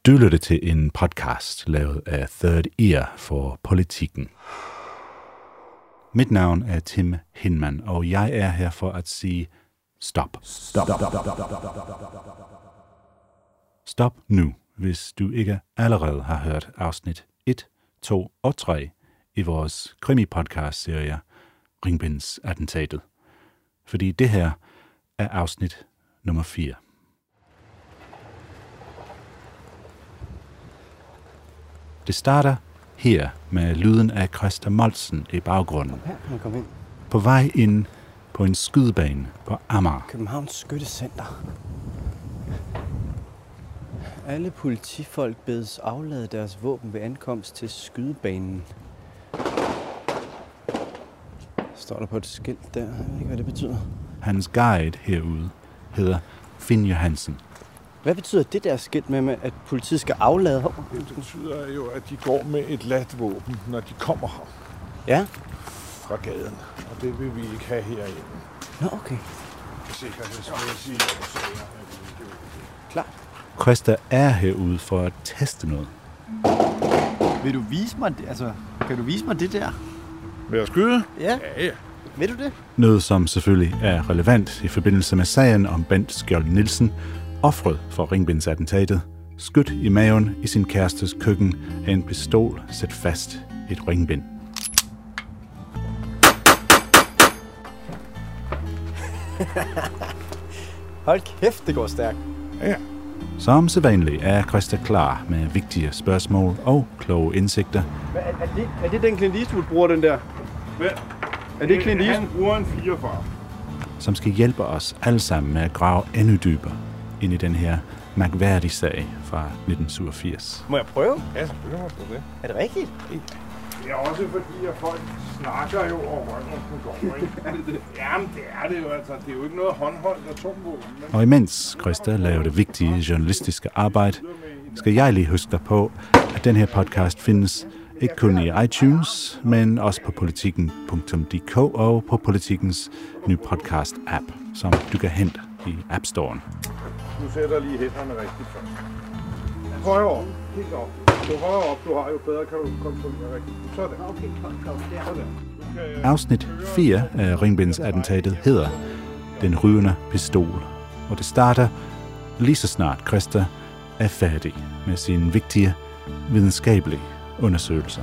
Du lytter til en podcast lavet af Third Ear for Politikken. Mit navn er Tim Hinman, og jeg er her for at sige stop. Stop nu, hvis du ikke allerede har hørt afsnit 1, 2 og 3 i vores krimi-podcast-serie Ringbindsattentatet. Fordi det her er afsnit nummer 4. Det starter her med lyden af Christa Moltzen i baggrunden. Kom ind. På vej ind på en skydebane på Amager. Københavns Skyttecenter. Alle politifolk bedes aflade deres våben ved ankomst til skydebanen. Står der på et skilt der. Jeg ved ikke, hvad det betyder. Hans guide herude hedder Finn Johansen. Hvad betyder det der skilt med, at politiet skal aflade? Det betyder jo, at de går med et ladt våben, når de kommer her. Ja? Fra gaden. Og det vil vi ikke have herinde. Nå, okay. Sikkerhedsmæssigt årsager. Klart. Christa er herude for at teste noget. Vil du vise mig det? Altså, kan du vise mig det der? Vil jeg skyde? Ja. Ja. Vil du det? Noget, som selvfølgelig er relevant i forbindelse med sagen om Bent Skjold Nielsen, offret for Ringbindsattentatet, skudt i maven i sin kærestes køkken af en pistol sat fast i et ringbind. Hold kæft, det går stærkt. Ja. Som sædvanligt er Christa klar med vigtige spørgsmål og kloge indsigter. Er det den Clint Eastwood bruger, den der? Hvad? Er det Clint Eastwood? Han bruger en 44. Som skal hjælpe os alle sammen med at grave endnu dybere ind i den her mærkværdige sag fra 1987. Må jeg prøve? Ja, selvfølgelig må du det. Er det rigtigt? Det er også fordi, at folk snakker jo over røven på går, ikke? Jamen, det er det jo altså. Det er jo ikke noget håndholdt atomvåben. Og imens Christa laver det vigtige journalistiske arbejde, skal jeg lige huske dig på, at den her podcast findes ikke kun i iTunes, men også på politikken.dk og på Politikens nye podcast-app, som du kan hente i App Store'en. Du sætter lige hænderne rigtigt først. Højere op. Helt op. Jo højere op du har, jo bedre kan du kontrollere rigtigt. Sådan. Okay, kom der. Sådan. Afsnit 4 af Ringbindsattentatet hedder Den rygende pistol, og det starter lige så snart Christa er færdig med sine vigtige videnskabelige undersøgelser.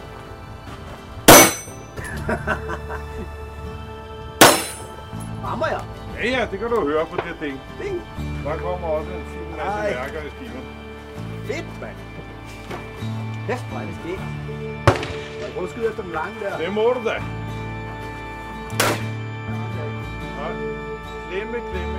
Rammer jeg? Ja, det kan du høre på det ting. Ding. Der kommer også en fin masse værker i skiven. Fedt, mand. Kæft, hvor er det skægt. Jeg prøver at skyde efter den lange der. Det må du da. Klemme.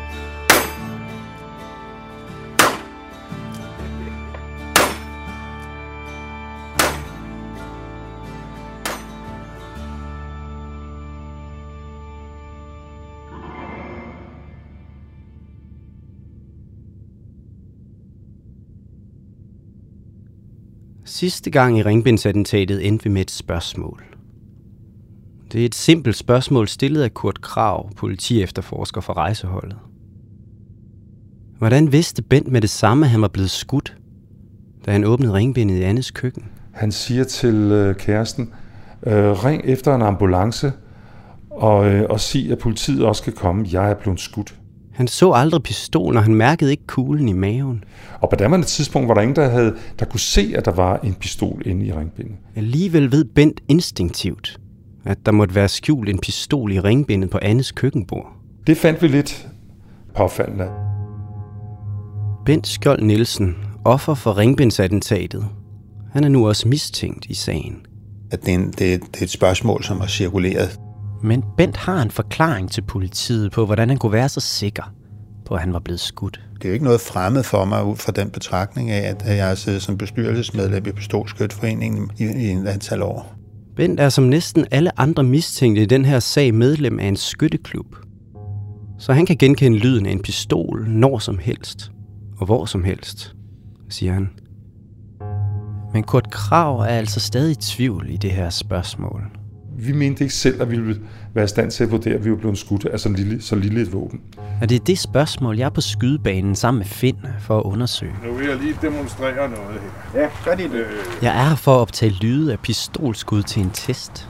Sidste gang i Ringbindsattentatet endte vi med et spørgsmål. Det er et simpelt spørgsmål stillet af Kurt Krag, politiefterforsker for Rejseholdet. Hvordan vidste Bent med det samme, at han var blevet skudt, da han åbnede ringbindet i Annes køkken? Han siger til kæresten, ring efter en ambulance og sig, at politiet også skal komme. Jeg er blevet skudt. Han så aldrig pistolen, og han mærkede ikke kuglen i maven. Og på daværende tidspunkt var der ingen, der kunne se, at der var en pistol inde i ringbindet. Alligevel ved Bent instinktivt, at der måtte være skjult en pistol i ringbindet på Annes køkkenbord. Det fandt vi lidt påfaldende. Bent Skjold Nielsen, offer for Ringbindsattentatet. Han er nu også mistænkt i sagen. At det er et spørgsmål, som har cirkuleret. Men Bent har en forklaring til politiet på, hvordan han kunne være så sikker på, at han var blevet skudt. Det er jo ikke noget fremmed for mig ud fra den betragtning af, at jeg har siddet som bestyrelsesmedlem i Pistolskytteforeningen i en antal år. Bent er som næsten alle andre mistænkte i den her sag medlem af en skytteklub. Så han kan genkende lyden af en pistol når som helst og hvor som helst, siger han. Men Kurt Krag er altså stadig i tvivl i det her spørgsmål. Vi mente ikke selv, at vi ville være i stand til at vurdere, at vi var blevet skudt af så lille et våben. Og det er det spørgsmål, jeg er på skydebanen sammen med Finn for at undersøge. Nu vil jeg lige demonstrere noget her. Ja, gør det. Jeg er her for at optage lyde af pistolskud til en test.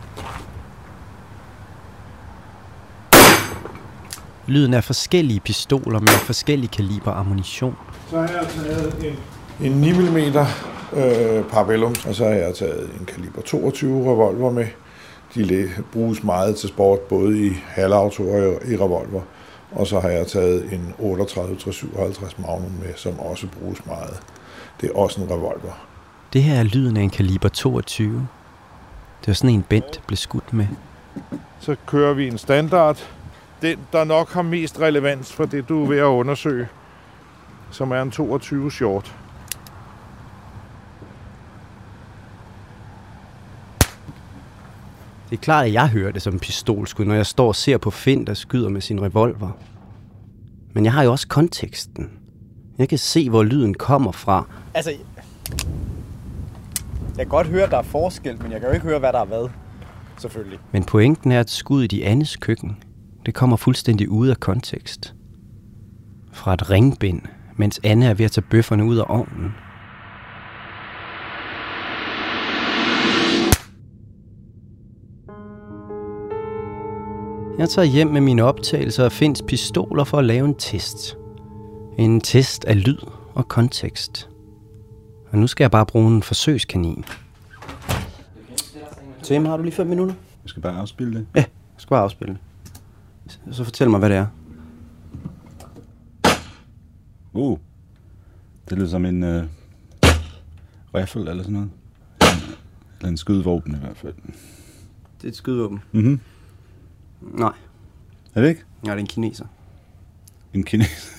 Lyden af forskellige pistoler med forskellige kaliber ammunition. Så har jeg taget en 9 mm Parabellum, og så har jeg taget en kaliber 22 revolver med. De bruges meget til sport, både i halvauto og i revolver. Og så har jeg taget en 38-57 Magnum med, som også bruges meget. Det er også en revolver. Det her er lyden af en kaliber 22. Det var sådan en Bent blev skudt med. Så kører vi en standard. Den, der nok har mest relevans for det, du er ved at undersøge, som er en 22 short. Det er klart, at jeg hører det som en pistolskud, når jeg står og ser på Finn, der skyder med sin revolver. Men jeg har jo også konteksten. Jeg kan se, hvor lyden kommer fra. Altså, jeg kan godt høre, at der er forskel, men jeg kan jo ikke høre, hvad der er hvad. Selvfølgelig. Men pointen er, at skuddet i Annes køkken, det kommer fuldstændig ud af kontekst. Fra et ringbind, mens Anne er ved at tage bøfferne ud af ovnen. Jeg tager hjem med mine optagelser og Finns pistoler for at lave en test. En test af lyd og kontekst. Og nu skal jeg bare bruge en forsøgskanin. Tim, har du lige 5 minutter? Jeg skal bare afspille det. Ja, jeg skal bare afspille det. Så fortæl mig, hvad det er. Det lyder som en riffel eller sådan noget. Eller en skydevåben i hvert fald. Det er et skydevåben? Mhm. Nej. Er det ikke? Ja, det er en kineser. En kineser?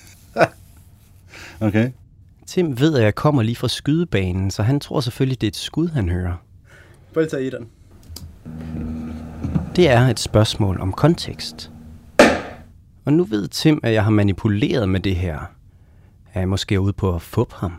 Okay. Tim ved, at jeg kommer lige fra skydebanen, så han tror selvfølgelig, det er et skud, han hører. Prøv at tage etteren. Det er et spørgsmål om kontekst. Og nu ved Tim, at jeg har manipuleret med det her. Er jeg måske ude på at fuppe ham?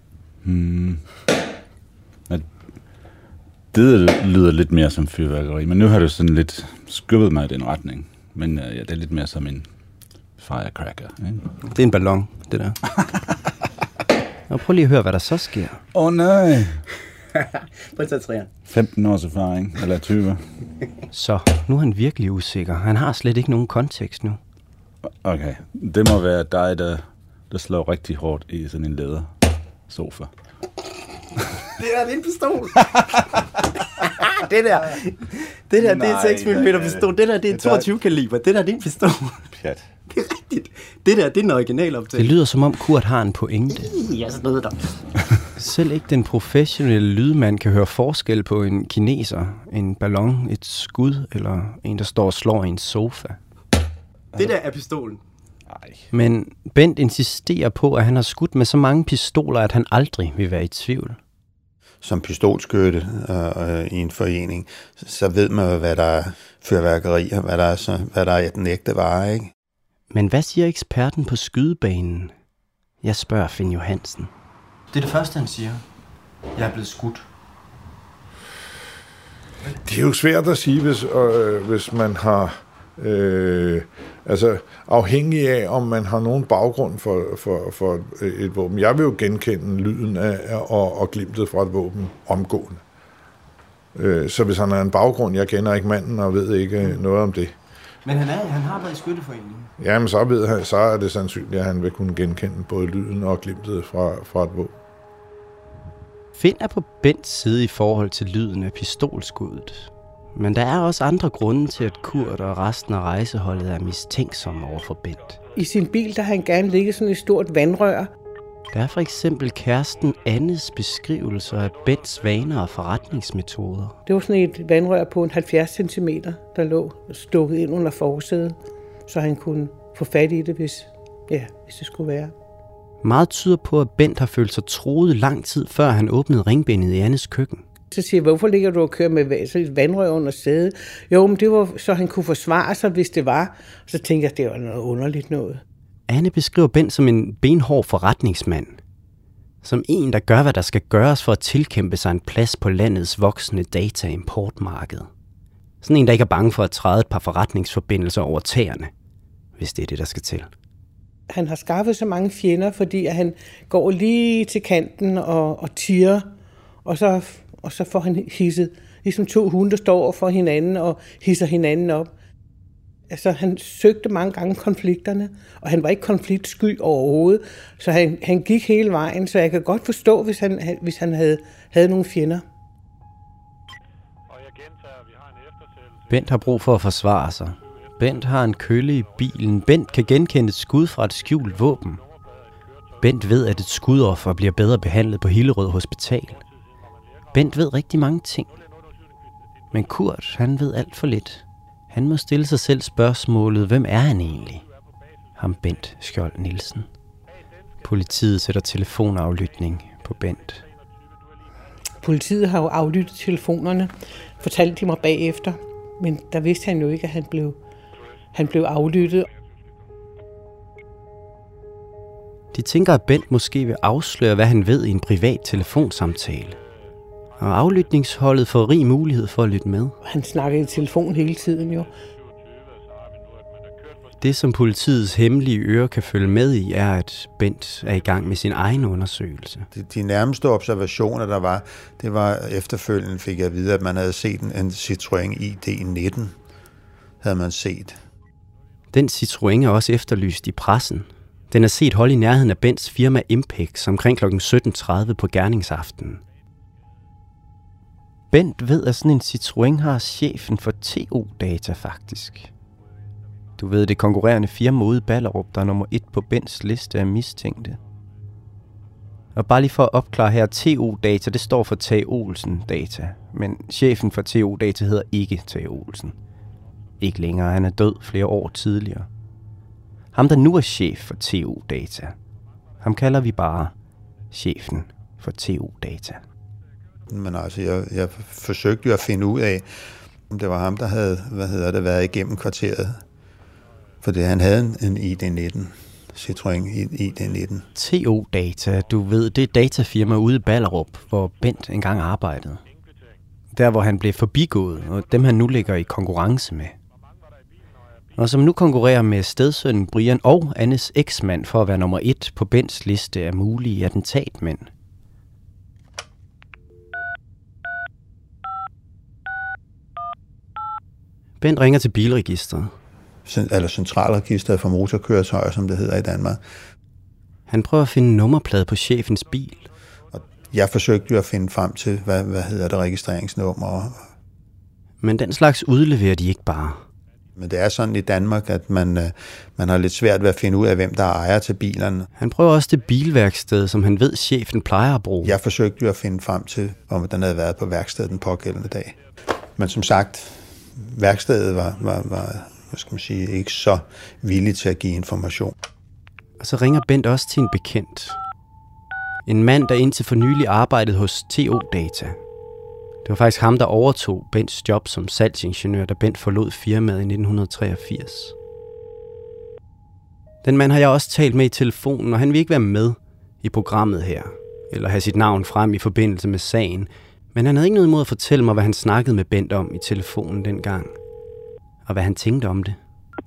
Det lyder lidt mere som fyrværkeri, men nu har du sådan lidt skubbet mig i den retning. Men ja, det er lidt mere som en firecracker. Ikke? Det er en ballon, det der. Og prøv lige at høre, hvad der så sker. Nej! Prøv at tage træerne. 15 års erfaring, eller 20. Så, nu er han virkelig usikker. Han har slet ikke nogen kontekst nu. Okay, det må være dig, der slår rigtig hårdt i sådan en lædersofa. Det er en pistol. det der, det er 6 mm pistol. Det der, det er en 22 kaliber. Det der, det er en pistol. Pjat. Det er rigtigt. Det der, det er en originaloptagelse. Det lyder som om Kurt har en pointe. Jeg snød dig. Selv ikke den professionelle lydmand kan høre forskel på en kineser, en ballon, et skud eller en, der står og slår i en sofa. Det der er pistolen. Nej. Men Bent insisterer på, at han har skudt med så mange pistoler, at han aldrig vil være i tvivl. Som pistolskytte i en forening, så ved man jo, hvad der er fyrværkeri, og hvad der er den ægte vare, ikke? Men hvad siger eksperten på skydebanen? Jeg spørger Finn Johansen. Det er det første, han siger. Jeg er blevet skudt. Det er jo svært at sige, hvis man har... afhængig af, om man har nogen baggrund for et våben. Jeg vil jo genkende lyden af og glimtet fra et våben omgående. Så hvis han har en baggrund, jeg kender ikke manden og ved ikke noget om det. Men han har været i skytteforeningen. Jamen, så er det sandsynligt, at han vil kunne genkende både lyden og glimtet fra et våben. Finn er på Bents side i forhold til lyden af pistolskuddet. Men der er også andre grunde til, at Kurt og resten af rejseholdet er mistænksomme over for Bent. I sin bil, der har han gerne ligget sådan et stort vandrør. Der er for eksempel kæresten Annes beskrivelser af Bents vaner og forretningsmetoder. Det var sådan et vandrør på en 70 cm, der lå stukket ind under forsædet, så han kunne få fat i det, hvis det skulle være. Meget tyder på, at Bent har følt sig truet lang tid, før han åbnede ringbindet i Annes køkken. Så siger jeg, hvorfor ligger du og kører med et vandrør under sædet? Jo, men det var, så han kunne forsvare sig, hvis det var. Så tænkte jeg, det var noget underligt noget. Anne beskriver Bent som en benhård forretningsmand. Som en, der gør, hvad der skal gøres for at tilkæmpe sig en plads på landets voksende data-importmarked. Sådan en, der ikke er bange for at træde et par forretningsforbindelser over tæerne, hvis det er det, der skal til. Han har skaffet så mange fjender, fordi at han går lige til kanten og tirer, og så får han hisset, ligesom 2 hunde, der står over for hinanden og hisser hinanden op. Altså, han søgte mange gange konflikterne, og han var ikke konfliktsky overhovedet, så han gik hele vejen, så jeg kan godt forstå, hvis han havde nogle fjender. Bent har brug for at forsvare sig. Bent har en kølle i bilen. Bent kan genkende et skud fra et skjult våben. Bent ved, at et skudoffer bliver bedre behandlet på Hillerød Hospital. Bent ved rigtig mange ting. Men Kurt, han ved alt for lidt. Han må stille sig selv spørgsmålet, hvem er han egentlig? Ham Bent Skjold Nielsen. Politiet sætter telefonaflytning på Bent. Politiet har jo aflyttet telefonerne, fortalte de mig bagefter. Men der vidste han jo ikke, at han blev aflyttet. De tænker, at Bent måske vil afsløre, hvad han ved i en privat telefonsamtale. Og aflytningsholdet får rig mulighed for at lytte med. Han snakkede i telefon hele tiden jo. Det, som politiets hemmelige ører kan følge med i, er, at Bent er i gang med sin egen undersøgelse. De nærmeste observationer, der var, det var efterfølgende, fik jeg at vide, at man havde set en Citroën ID19, havde man set. Den Citroën er også efterlyst i pressen. Den er set holde i nærheden af Bents firma Impex omkring kl. 17.30 på gerningsaftenen. Bent ved, at sådan en Citroën har chefen for TO Data faktisk. Du ved, det konkurrerende firma ude i Ballerup, der er nummer 1 på Bents liste af mistænkte. Og bare lige for at opklare her, TO Data, det står for Tage Olsen Data. Men chefen for TO Data hedder ikke Tage Olsen. Ikke længere, han er død flere år tidligere. Ham, der nu er chef for TO Data, ham kalder vi bare chefen for TO Data. Men altså, jeg forsøgte jo at finde ud af, om det var ham, der havde, været igennem kvarteret. Fordi han havde en ID19, Citroën ID19. TO Data, du ved, det er et datafirma ude i Ballerup, hvor Bent engang arbejdede. Der, hvor han blev forbigået, og dem han nu ligger i konkurrence med. Og som nu konkurrerer med stedsønnen Brian og Annes eksmand for at være nummer 1 på Bents liste af mulige attentatmænd. Bent ringer til bilregistret. Eller centralregistret for motorkøretøjer, som det hedder i Danmark. Han prøver at finde nummerplade på chefens bil. Og jeg forsøgte jo at finde frem til, hvad hedder det, registreringsnummer. Men den slags udleverer de ikke bare. Men det er sådan i Danmark, at man har lidt svært ved at finde ud af, hvem der er ejer til bilerne. Han prøver også det bilværksted, som han ved, chefen plejer at bruge. Jeg forsøgte jo at finde frem til, om den havde været på værkstedet den pågældende dag. Men som sagt, værkstedet var hvad skal man sige, ikke så villig til at give information. Og så ringer Bent også til en bekendt. En mand, der indtil for nylig arbejdede hos TO Data. Det var faktisk ham, der overtog Bents job som salgsingeniør, da Bent forlod firmaet i 1983. Den mand har jeg også talt med i telefonen, og han vil ikke være med i programmet her, eller have sit navn frem i forbindelse med sagen. Men han havde ikke noget imod at fortælle mig, hvad han snakkede med Bent om i telefonen dengang, og hvad han tænkte om det.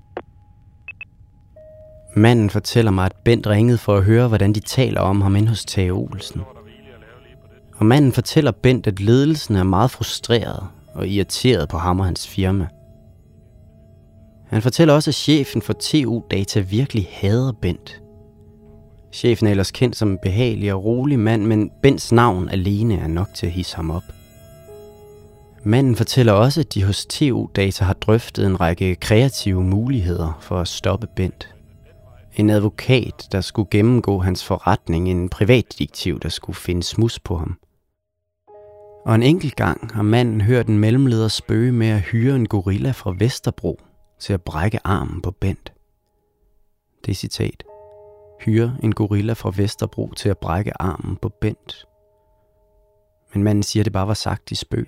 Manden fortæller mig, at Bent ringede for at høre, hvordan de taler om ham inde hos Tage Olsen. Og manden fortæller Bent, at ledelsen er meget frustreret og irriteret på ham og hans firma. Han fortæller også, at chefen for TO Data virkelig hader Bent. Chefen er ellers kendt som en behagelig og rolig mand, men Bents navn alene er nok til at hisse ham op. Manden fortæller også, at de hos TO Data har drøftet en række kreative muligheder for at stoppe Bent. En advokat, der skulle gennemgå hans forretning, en privatdetektiv, der skulle finde smuds på ham. Og en enkelt gang har manden hørt en mellemleder spøge med at hyre en gorilla fra Vesterbro til at brække armen på Bent. Det er citat. Hyre en gorilla fra Vesterbro til at brække armen på Bent. Men manden siger, at det bare var sagt i spøg.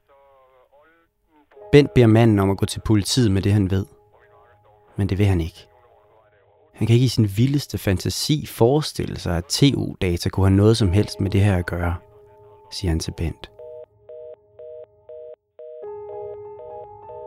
Bent beder manden om at gå til politiet med det, han ved. Men det vil han ikke. Han kan ikke i sin vildeste fantasi forestille sig, at TO Data kunne have noget som helst med det her at gøre, siger han til Bent.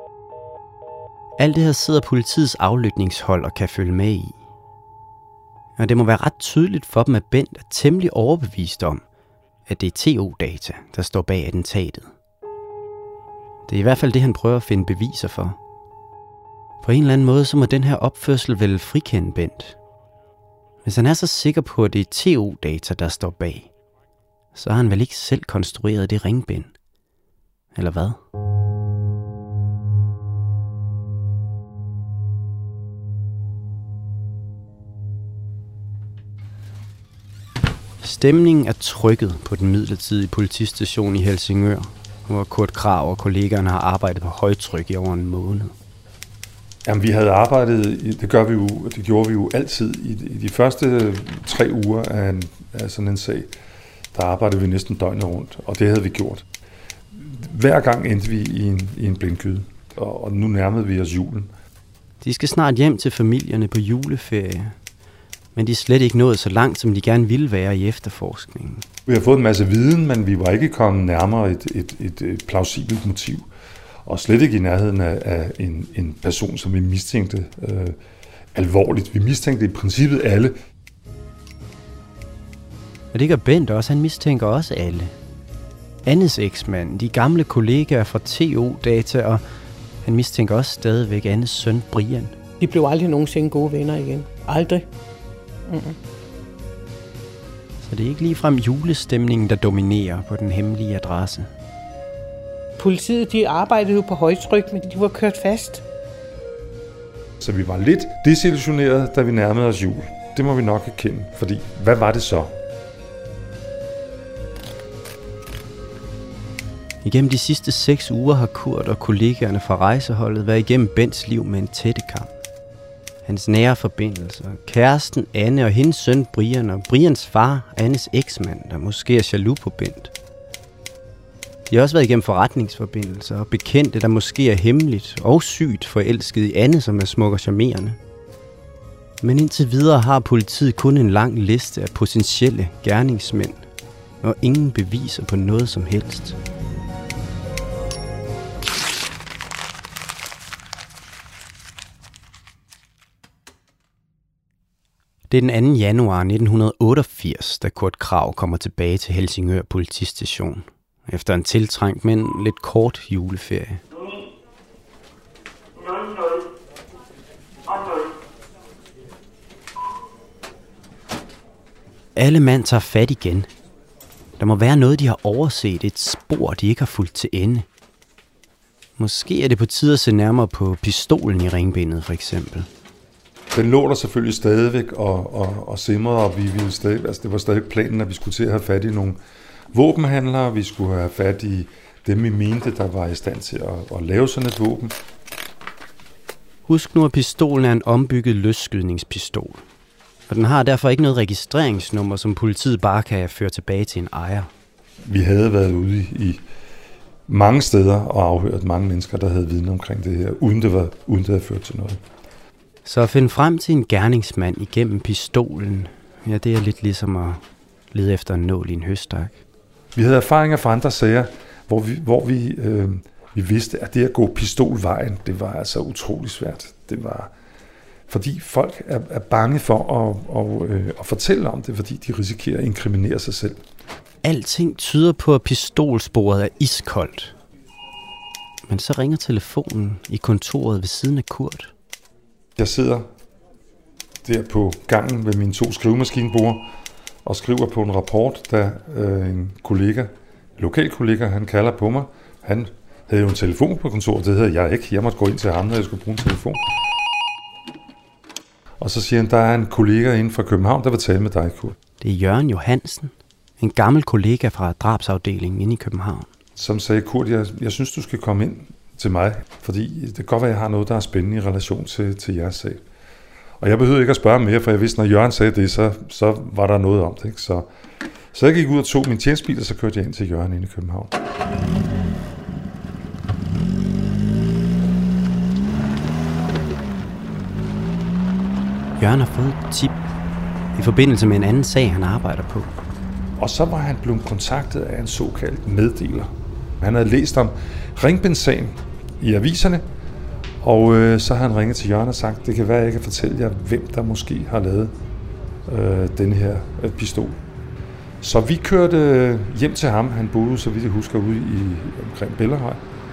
Alt det her sidder politiets aflytningshold og kan følge med i. Og det må være ret tydeligt for dem, at Bent er temmelig overbevist om, at det er TO-data, der står bag attentatet. Det er i hvert fald det, han prøver at finde beviser for. På en eller anden måde, så må den her opførsel vel frikende Bent. Hvis han er så sikker på, at det er TO-data, der står bag, så har han vel ikke selv konstrueret det ringbind. Eller hvad? Stemningen er trykket på den midlertidige politistation i Helsingør, hvor Kurt Krag og kollegaerne har arbejdet på højtryk i over en måned. Jamen, vi havde arbejdet, det gjorde vi jo altid. I de første 3 uger af sådan en sag, der arbejdede vi næsten døgnet rundt, og det havde vi gjort. Hver gang endte vi i en blindgyde, og nu nærmede vi os julen. De skal snart hjem til familierne på juleferie, men de er slet ikke nået så langt, som de gerne ville være i efterforskningen. Vi har fået en masse viden, men vi var ikke kommet nærmere et plausibelt motiv. Og slet ikke i nærheden af en person, som vi mistænkte alvorligt. Vi mistænkte i princippet alle. Og det gør Bent også. Han mistænker også alle. Annes eksmand, de gamle kollegaer fra TO-data, og han mistænker også stadigvæk Annes søn, Brian. De blev aldrig nogensinde gode venner igen. Aldrig. Så det er ikke ligefrem julestemningen, der dominerer på den hemmelige adresse. Politiet, de arbejdede jo på højtryk, men de var kørt fast. Så vi var lidt desillusionerede, da vi nærmede os jul. Det må vi nok erkende, fordi hvad var det så? Igennem de sidste 6 uger har Kurt og kollegaerne fra rejseholdet været igennem Bents liv med en tættekam. Hans nære forbindelser, kæresten Anne og hendes søn Brian og Brians far, Annes eksmand, der måske er jaloux på Bent. De har også været igennem forretningsforbindelser og bekendte, der måske er hemmeligt og sygt forelsket i Anne, som er smuk og charmerende. Men indtil videre har politiet kun en lang liste af potentielle gerningsmænd og ingen beviser på noget som helst. Det er den 2. januar 1988, da Kurt Krag kommer tilbage til Helsingør politistation, efter en tiltrængt, men lidt kort juleferie. 00 og 0. Alle mand tager fat igen. Der må være noget, de har overset, et spor, de ikke har fulgt til ende. Måske er det på tide at se nærmere på pistolen i ringbindet, for eksempel. Den lå der selvfølgelig stadigvæk og simrede, og det var stadig planen, at vi skulle til at have fat i nogle våbenhandlere. Vi skulle have fat i dem, vi mente, der var i stand til at lave sådan et våben. Husk nu, at pistolen er en ombygget løsskydningspistol. Og den har derfor ikke noget registreringsnummer, som politiet bare kan føre tilbage til en ejer. Vi havde været ude i mange steder og afhørt mange mennesker, der havde viden omkring det her, uden det havde ført til noget. Så at finde frem til en gerningsmand igennem pistolen, ja, det er lidt ligesom at lede efter en nål i en høstak. Vi havde erfaringer fra andre sager, hvor vi vidste, at det at gå pistolvejen, det var altså utrolig svært. Det var, fordi folk er bange for at fortælle om det, fordi de risikerer at inkriminere sig selv. Alting tyder på, at pistolsporet er iskoldt. Men så ringer telefonen i kontoret ved siden af Kurt. Jeg sidder der på gangen ved mine 2 skrivemaskineborde og skriver på en rapport, da en lokal kollega, han kalder på mig. Han havde jo en telefon på kontoret, det havde jeg ikke. Jeg måtte gå ind til ham, når jeg skulle bruge en telefon. Og så siger han, der er en kollega inde fra København, der vil tale med dig, Kurt. Det er Jørgen Johansen, en gammel kollega fra drabsafdelingen inde i København. Som sagde, Kurt, jeg synes, du skal komme ind til mig, fordi det kan godt være, at jeg har noget, der er spændende i relation til jeres sag. Og jeg behøvede ikke at spørge mere, for jeg vidste, når Jørgen sagde det, så var der noget om det. Ikke? Så jeg gik ud og tog min tjenestebil, og så kørte jeg ind til Jørgen inde i København. Jørgen har fået et tip i forbindelse med en anden sag, han arbejder på. Og så var han blevet kontaktet af en såkaldt meddeler. Han havde læst om ringbindssagen i aviserne, Og så har han ringet til Jørgen og sagt, det kan være, at jeg kan fortælle jer, hvem der måske har lavet den her pistol. Så vi kørte hjem til ham. Han boede, så vidt jeg husker, ude omkring Bellahøj.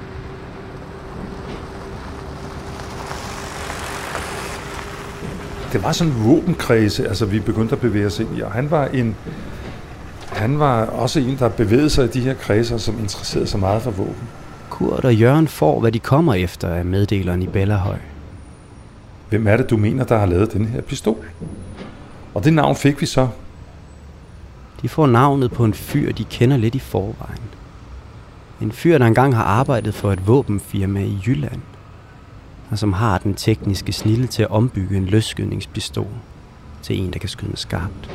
Det var sådan en våbenkredse, altså vi begyndte at bevæge os ind i, og han var også en, der bevægede sig i de her kredser, som interesserede sig meget for våben. Kurt og Jørgen får, hvad de kommer efter af meddeleren i Bellahøj. Hvem er det, du mener, der har lavet den her pistol? Og det navn fik vi så. De får navnet på en fyr, de kender lidt i forvejen. En fyr, der engang har arbejdet for et våbenfirma i Jylland, og som har den tekniske snilde til at ombygge en løsskydningspistol til en, der kan skyde skarpt.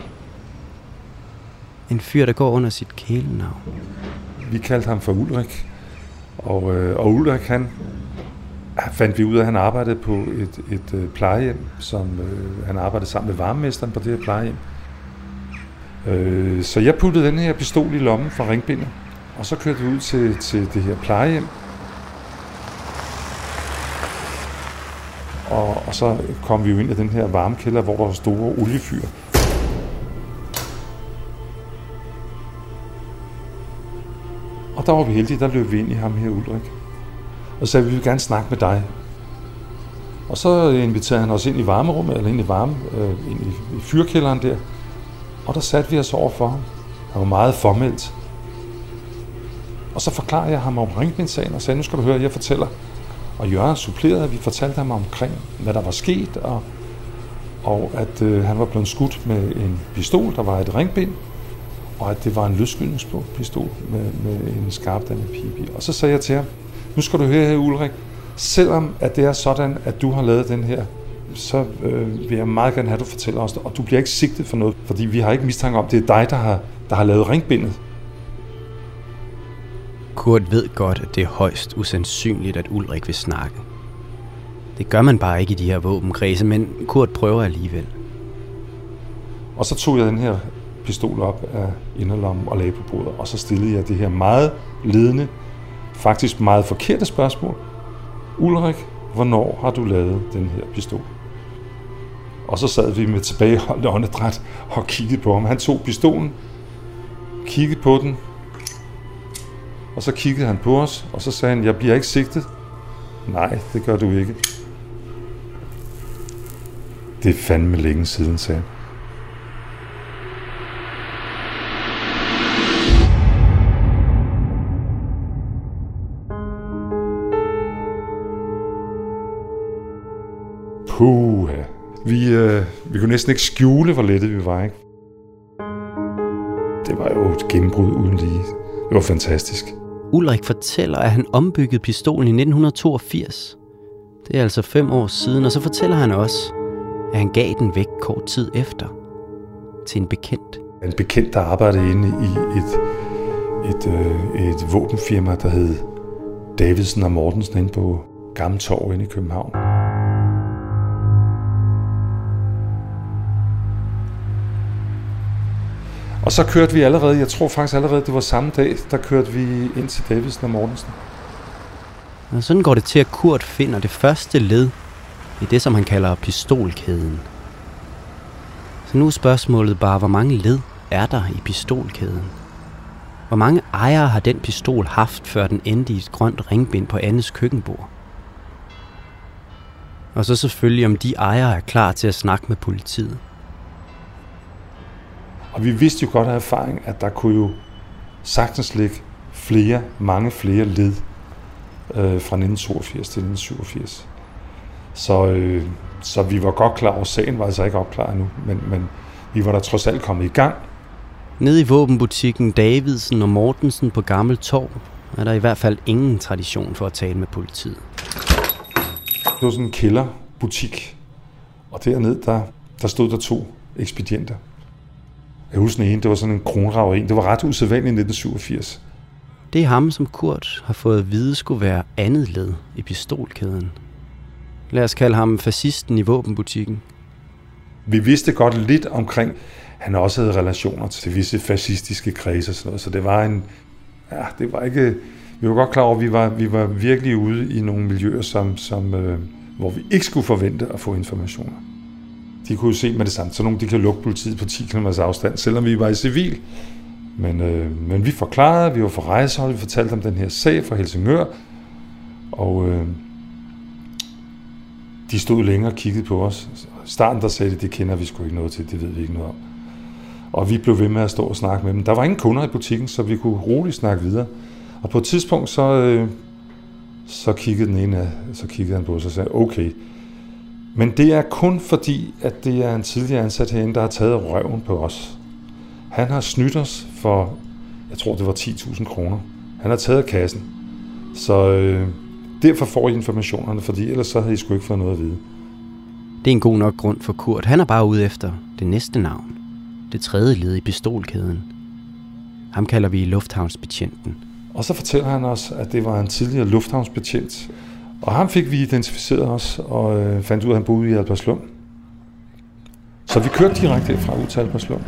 En fyr, der går under sit kælenavn. Vi kaldte ham for Ulrik, og Ulrik, han fandt vi ud af, at han arbejdede på et plejehjem, som han arbejdede sammen med varmemesteren på det her plejehjem. Så jeg puttede den her pistol i lommen fra ringbindet, og så kørte vi ud til det her plejehjem. Og så kom vi jo ind i den her varmekælder, hvor der var store oliefyr. Og der var vi heldige, der løb vi ind i ham her, Ulrik. Og så sagde vi vil gerne snakke med dig. Og så inviterede han os ind i varmerummet, eller ind i fyrkælderen der. Og der satte vi os over for ham. Han var meget formelt. Og så forklarede jeg ham om ringbindssagen og sagde, nu skal du høre, jeg fortæller. Og Jørgen supplerede, at vi fortalte ham omkring, hvad der var sket, og at han var blevet skudt med en pistol, der var et ringbind, og at det var en løsskydningspistol med en skarpdannet pibe. Og så sagde jeg til ham, nu skal du høre her, Ulrik, selvom at det er sådan, at du har lavet den her, så vil jeg meget gerne have, at du fortæller os det, og du bliver ikke sigtet for noget, fordi vi har ikke mistanke om, det er dig, der har lavet ringbindet. Kurt ved godt, at det er højst usandsynligt, at Ulrik vil snakke. Det gør man bare ikke i de her våbenkredse, men Kurt prøver alligevel. Og så tog jeg den her pistol op af inderlommen og lagde på bordet, og så stillede jeg det her meget ledende, faktisk meget forkerte spørgsmål. Ulrik, hvornår har du lavet den her pistol? Og så sad vi med tilbageholdte åndedræt og kiggede på ham. Han tog pistolen, kiggede på den, og så kiggede han på os, og så sagde han, jeg bliver ikke sigtet. Nej, det gør du ikke. Det er fandme længe siden, sagde han. Puha. Vi kunne næsten ikke skjule, hvor lettet vi var, ikke? Det var jo et gennembrud uden lige. Det var fantastisk. Ulrik fortæller, at han ombyggede pistolen i 1982. Det er altså 5 år siden, og så fortæller han også, at han gav den væk kort tid efter til en bekendt. En bekendt, der arbejdede inde i et våbenfirma, der hed Davidsen og Mortensen inde på Gamle Torv inde i København. Og så kørte vi allerede, jeg tror faktisk allerede, det var samme dag, der kørte vi ind til Davidsen og Mortensen. Og sådan går det til, at Kurt finder det første led i det, som han kalder pistolkæden. Så nu er spørgsmålet bare, hvor mange led er der i pistolkæden? Hvor mange ejere har den pistol haft, før den endte i et grønt ringbind på Annes køkkenbord? Og så selvfølgelig, om de ejere er klar til at snakke med politiet. Og vi vidste jo godt af erfaring, at der kunne jo sagtens ligge mange flere led fra 1982 til 1987. Så vi var godt klar over, sagen var altså ikke opklaret endnu, men vi var der trods alt kommet i gang. Nede i våbenbutikken Davidsen og Mortensen på Gammel Torv er der i hvert fald ingen tradition for at tale med politiet. Det var sådan en kælderbutik, og dernede der stod der 2 ekspedienter. Jeg husker den ene, det var sådan en kronraver en. Det var ret usædvanligt i 1987. Det er ham, som Kurt har fået at vide skulle være andet led i pistolkæden. Lad os kalde ham fascisten i våbenbutikken. Vi vidste godt lidt omkring, han også havde relationer til visse fascistiske kredse og sådan noget, så det var Vi var godt klar over, at vi var virkelig ude i nogle miljøer, hvor vi ikke skulle forvente at få informationer. De kunne jo se med det samme. Så nogle de kan lukke politiet på 10 km afstand, selvom vi var i civil. Men vi forklarede, vi var fra rejsehold, vi fortalte om den her sag fra Helsingør, og de stod længere og kiggede på os. I starten der sagde de, det kender vi sgu ikke noget til, det ved vi ikke noget om. Og vi blev ved med at stå og snakke med dem. Der var ingen kunder i butikken, så vi kunne roligt snakke videre. Og på et tidspunkt, så kiggede den ene, så kiggede han på os og sagde, okay. Men det er kun fordi, at det er en tidligere ansat herinde, der har taget røven på os. Han har snydt os for, jeg tror det var 10.000 kroner. Han har taget kassen. Så derfor får I informationerne, fordi ellers så havde I sgu ikke fået noget at vide. Det er en god nok grund for Kurt. Han er bare ude efter det næste navn. Det tredje led i pistolkæden. Ham kalder vi lufthavnsbetjenten. Og så fortæller han os, at det var en tidligere lufthavnsbetjent. Og ham fik vi identificeret os, og fandt ud af, at han boede i Albertslund. Så vi kørte direkte derfra ud til Albertslund.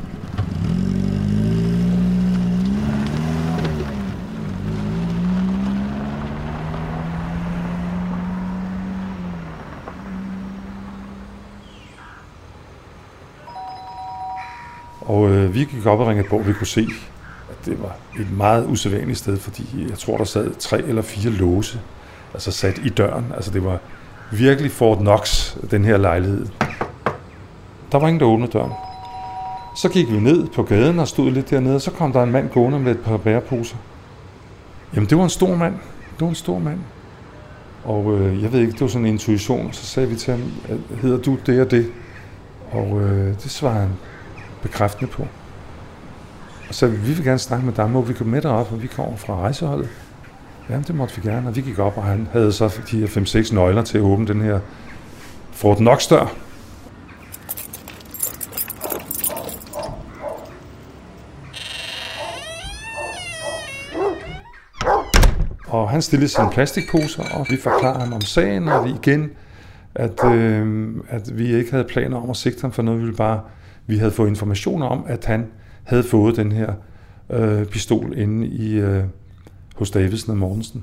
Og vi gik op og ringede på, vi kunne se, at det var et meget usædvanligt sted, fordi jeg tror, der sad 3 eller 4 låse, altså sat i døren. Altså det var virkelig Fort Knox, den her lejlighed. Der var ingen, der åbnede døren. Så gik vi ned på gaden og stod lidt dernede, og så kom der en mand gående med et par bæreposer. Jamen det var en stor mand. Det var en stor mand. Og jeg ved ikke, det var sådan en intuition. Så sagde vi til ham, hedder du det og det? Og det svarede han bekræftende på. Og så vi vil gerne snakke med dig, må vi gå med derop, og vi kommer fra rejseholdet. Jamen, det måtte vi gerne, og vi gik op, og han havde så de her 5-6 nøgler til at åbne den her Fort Knox-dør. Og han stillede sine plastikposer, og vi forklarede ham om sagen, og vi igen, at vi ikke havde planer om at sigte ham for noget, vi havde fået informationer om, at han havde fået den her pistol inde hos Davidsen og Mortensen.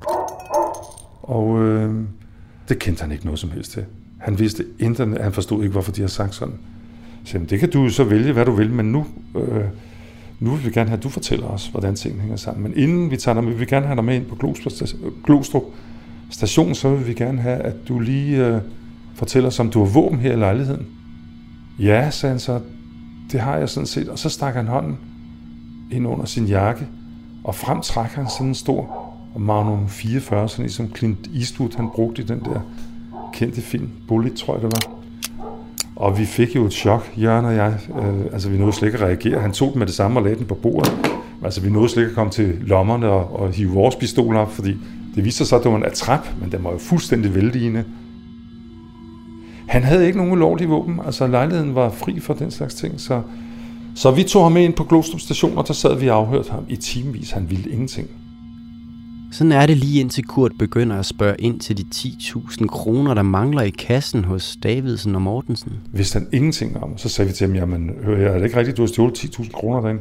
Og det kendte han ikke noget som helst til. Han vidste intet, han forstod ikke, hvorfor de havde sagt sådan. Så det kan du så vælge, hvad du vil, men nu vil vi gerne have, at du fortæller os, hvordan tingene hænger sammen. Men inden vi tager dig med, vil vi gerne have dig med ind på Glostrup station, så vil vi gerne have, at du lige fortæller os, om du har våben her i lejligheden. Ja, sagde han så, det har jeg sådan set. Og så stak han hånden ind under sin jakke, og frem trak han sådan en stor Magnum 44, sådan som Clint Eastwood, han brugte i den der kendte film, Bullet, tror jeg det var. Og vi fik jo et chok, Jørgen og jeg. Vi nåede slet ikke at reagere. Han tog den med det samme og lagde den på bordet. Altså, vi nåede slet ikke at komme til lommerne og hive vores pistol op, fordi det viste sig, at det var en attrap, men den var jo fuldstændig vældigende. Han havde ikke nogen ulovlige våben. Altså, lejligheden var fri for den slags ting, så vi tog ham med ind på Glostrup station, og der sad vi og afhørte ham i timevis. Han ville ingenting. Sådan er det lige indtil Kurt begynder at spørge ind til de 10.000 kroner, der mangler i kassen hos Davidsen og Mortensen. Vidste han ingenting om, så sagde vi til ham, jamen, hør her, er det ikke rigtigt, du har stjålet 10.000 kroner derinde?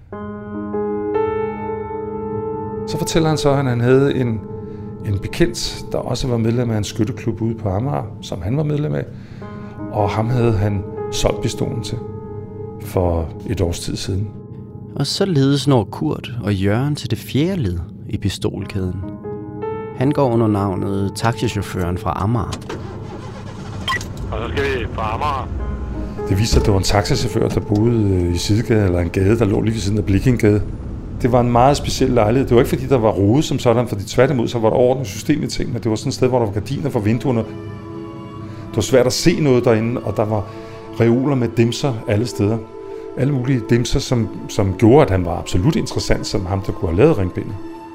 Så fortæller han så, at han havde en bekendt, der også var medlem af en skytteklub ude på Amager, som han var medlem af, og ham havde han solgt pistolen til for et års tid siden. Og således når Kurt og Jørgen til det 4. led i pistolkæden. Han går under navnet taxichaufføren fra Amager. Og så skal vi fra Amager. Det viste sig, at det var en taxichauffør, der boede i Sidegade, eller en gade, der lå lige ved siden af Blikinggade. Det var en meget speciel lejlighed. Det var ikke fordi, der var rode som sådan, fordi tværtimod så var der orden system i tingene. Det var sådan et sted, hvor der var gardiner for vinduerne. Det var svært at se noget derinde, og der var reoler med dimser alle steder. Alle mulige dimser, som gjorde, at han var absolut interessant som ham, der kunne have lavet ringbindet.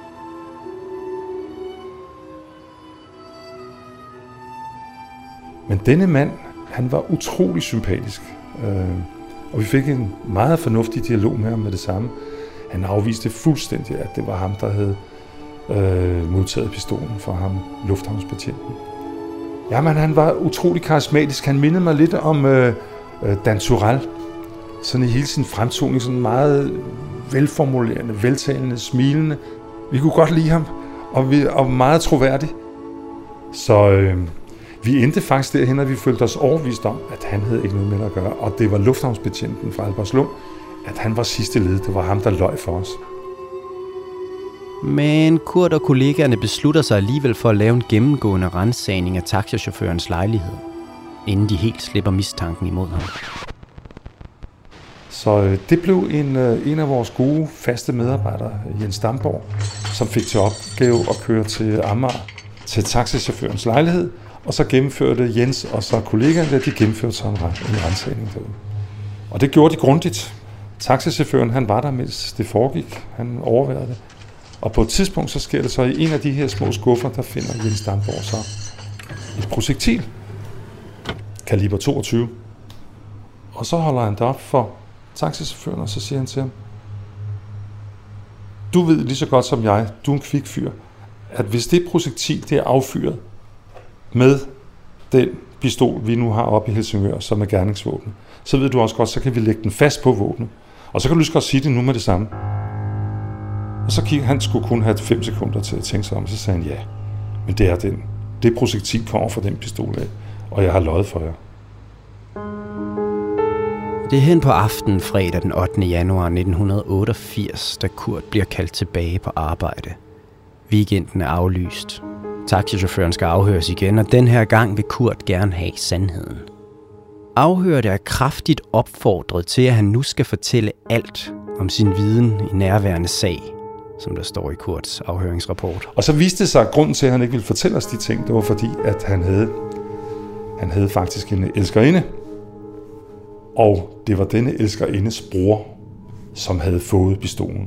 Men denne mand, han var utrolig sympatisk, og vi fik en meget fornuftig dialog med ham med det samme. Han afviste fuldstændig, at det var ham, der havde modtaget pistolen fra ham, lufthavnsbetjenten. Jamen, han var utrolig karismatisk. Han mindede mig lidt om Dan Turèll. Sådan i hele sin fremtoning, sådan meget velformulerende, veltalende, smilende. Vi kunne godt lide ham, og vi var meget troværdige. Så vi endte faktisk derhen, at vi følte os overbevist om, at han havde ikke noget med at gøre. Og det var lufthavnsbetjenten fra Albertslund, at han var sidste led. Det var ham, der løj for os. Men Kurt og kollegaerne beslutter sig alligevel for at lave en gennemgående ransagning af taxachaufførens lejlighed, inden de helt slipper mistanken imod ham. Så det blev en af vores gode faste medarbejdere, Jens Damborg, som fik til opgave at køre til Amager til taxachaufførens lejlighed, og så gennemførte Jens og så kollegaerne, de gennemførte så en ransagning derude. Og det gjorde de grundigt. Taxachaufføren, han var der, mens det foregik. Han overværede det. Og på et tidspunkt, så sker det så i en af de her små skuffer, der finder Jens Damborg så et projektil, kaliber 22. Og så holder han det op for taxichaufføren, og så siger han til ham, du ved lige så godt som jeg, du er en kvik fyr, at hvis det projektil, det er affyret med den pistol, vi nu har oppe i Helsingør, som er gerningsvåben, så ved du også godt, så kan vi lægge den fast på våbnet. Og så kan du lige så godt sige det nu med det samme. Og så kiggede han, skulle kun have 5 sekunder til at tænke sig om, så sagde han ja. Men det er det projektil kommer fra den pistol af, og jeg har løjet for jer. Det er hen på aftenen fredag den 8. januar 1988, da Kurt bliver kaldt tilbage på arbejde. Weekenden er aflyst. Taxichaufføren skal afhøres igen, og den her gang vil Kurt gerne have sandheden. Afhørte er kraftigt opfordret til, at han nu skal fortælle alt om sin viden i nærværende sag, som der står i Kurts afhøringsrapport. Og så viste det sig, at grunden til, at han ikke ville fortælle os de ting, det var fordi, at han havde faktisk en elskerinde. Og det var denne elskerindes bror, som havde fået pistolen.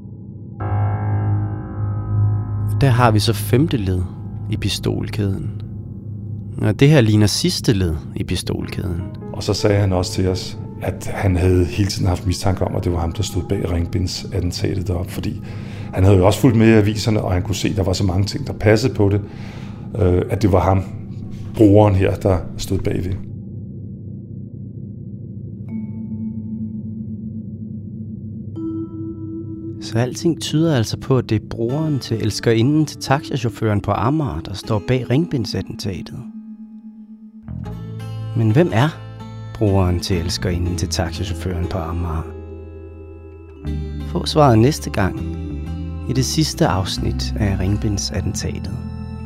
Der har vi så 5. led i pistolkæden. Og det her ligner sidste led i pistolkæden. Og så sagde han også til os, at han havde hele tiden haft mistanke om, at det var ham, der stod bag Ringbinds-attentatet deroppe. Fordi han havde jo også fulgt med i aviserne, og han kunne se, at der var så mange ting, der passede på det. At det var ham, broren her, der stod bagved. Så alting tyder altså på, at det er broren til elskerinden til taxachaufføren på Amager, der står bag Ringbinds-attentatet. Men hvem er broren til elskerinden til taxachaufføren på Amager? Få svaret næste gang i det sidste afsnit af Ringbinds-attentatet.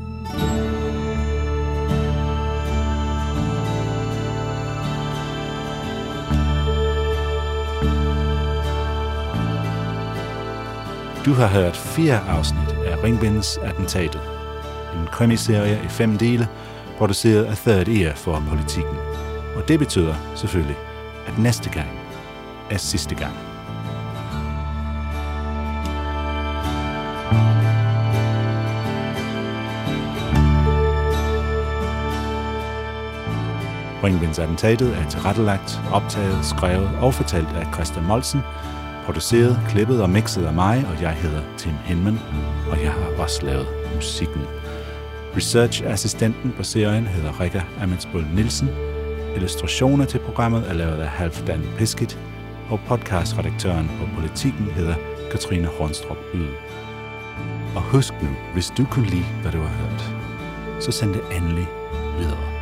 Du har hørt 4 afsnit af Ringbinds-attentatet. En krimiserie i 5 dele, produceret af Third Ear for Politikken. Og det betyder selvfølgelig, at næste gang er sidste gang. Ringbinds-attentatet er tilrettelagt, optaget, skrevet og fortalt af Christian Molsen, produceret, klippet og mixet af mig, og jeg hedder Tim Hinman, og jeg har også lavet musikken. Research-assistenten på serien hedder Rikke Amensbøl Nielsen. Illustrationer til programmet er lavet af Halfdan Piskit, og podcastredaktøren på Politikken hedder Katrine Hornstrup Yd. Og husk nu, hvis du kunne lide, hvad du har hørt, så send det endelig videre.